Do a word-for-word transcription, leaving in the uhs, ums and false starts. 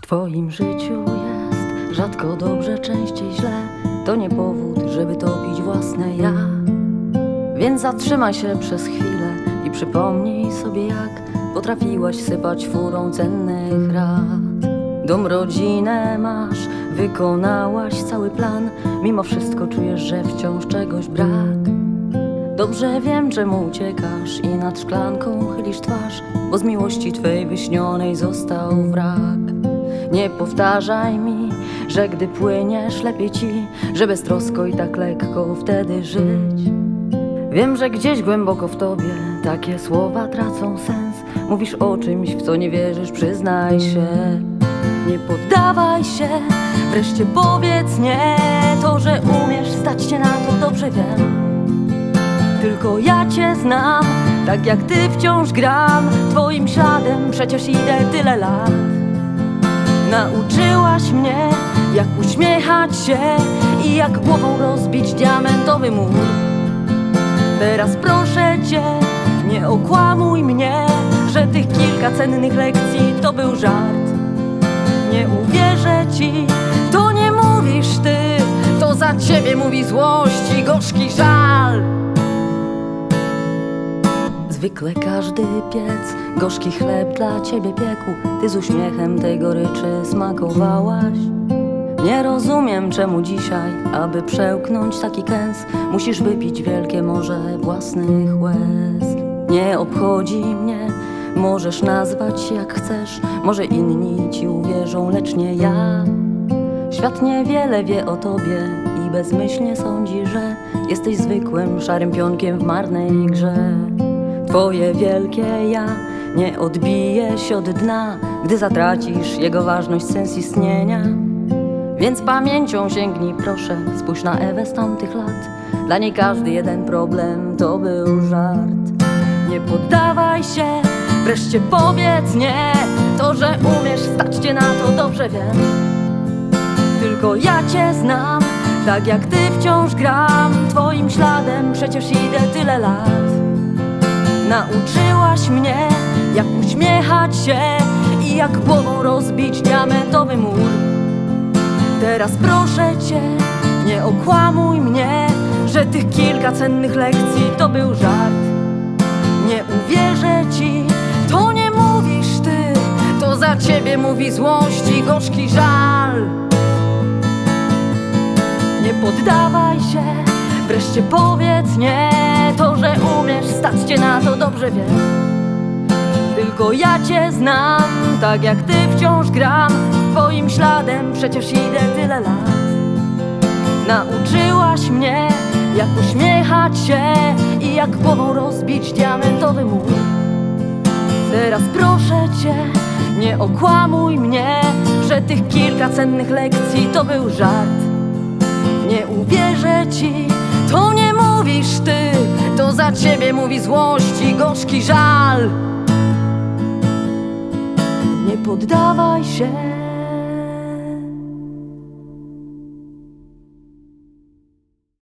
twoim życiu jest rzadko dobrze, częściej źle. To nie powód, żeby topić własne ja. Więc zatrzymaj się przez chwilę i przypomnij sobie, jak potrafiłaś sypać furą cennych rad. Dom, rodzinę masz, wykonałaś cały plan. Mimo wszystko czujesz, że wciąż czegoś brak. Dobrze wiem, czemu uciekasz i nad szklanką chylisz twarz, bo z miłości twej wyśnionej został wrak. Nie powtarzaj mi, że gdy płyniesz lepiej ci, że beztrosko i tak lekko wtedy żyć. Wiem, że gdzieś głęboko w tobie takie słowa tracą sens. Mówisz o czymś, w co nie wierzysz, przyznaj się. Nie poddawaj się, wreszcie powiedz nie. To, że umiesz, stać cię na to, dobrze wiem. Tylko ja cię znam, tak jak ty wciąż gram. Twoim śladem przecież idę tyle lat. Nauczyłaś mnie, jak uśmiechać się i jak głową rozbić diamentowy mur. Teraz proszę cię, nie okłamuj mnie, że tych kilka cennych lekcji to był żart. Nie uwierzę ci, to nie mówisz ty, to za ciebie mówi złość i gorzki żal. Zwykle każdy piec gorzki chleb dla ciebie piekł. Ty z uśmiechem tej goryczy smakowałaś. Nie rozumiem, czemu dzisiaj, aby przełknąć taki kęs, musisz wypić wielkie morze własnych łez. Nie obchodzi mnie, możesz nazwać się jak chcesz. Może inni ci uwierzą, lecz nie ja. Świat niewiele wie o tobie i bezmyślnie sądzi, że jesteś zwykłym szarym pionkiem w marnej grze. Twoje wielkie ja nie odbije się od dna, gdy zatracisz jego ważność, sens istnienia. Więc pamięcią sięgnij proszę, spójrz na Ewę z tamtych lat. Dla niej każdy jeden problem to był żart. Nie poddawaj się, wreszcie powiedz nie. To, że umiesz, stać cię na to, dobrze wiem. Tylko ja cię znam, tak jak ty wciąż gram. Twoim śladem przecież idę tyle lat. Nauczyłaś mnie, jak uśmiechać się i jak głową rozbić diamentowy mur. Teraz proszę cię, nie okłamuj mnie, że tych kilka cennych lekcji to był żart. Nie uwierzę ci, to nie mówisz ty, to za ciebie mówi złość i gorzki żal. Nie poddawaj się, wreszcie powiedz nie. To, że umiesz, stać cię na to, dobrze wiem. Tylko ja cię znam, tak jak ty wciąż gram. Twoim śladem przecież idę tyle lat. Nauczyłaś mnie, jak uśmiechać się i jak głową rozbić diamentowy mur. Teraz proszę cię, nie okłamuj mnie, że tych kilka cennych lekcji to był żart. Nie uwierzę ci, to nie mówisz ty, to za ciebie mówi złość i gorzki żal. Nie poddawaj się.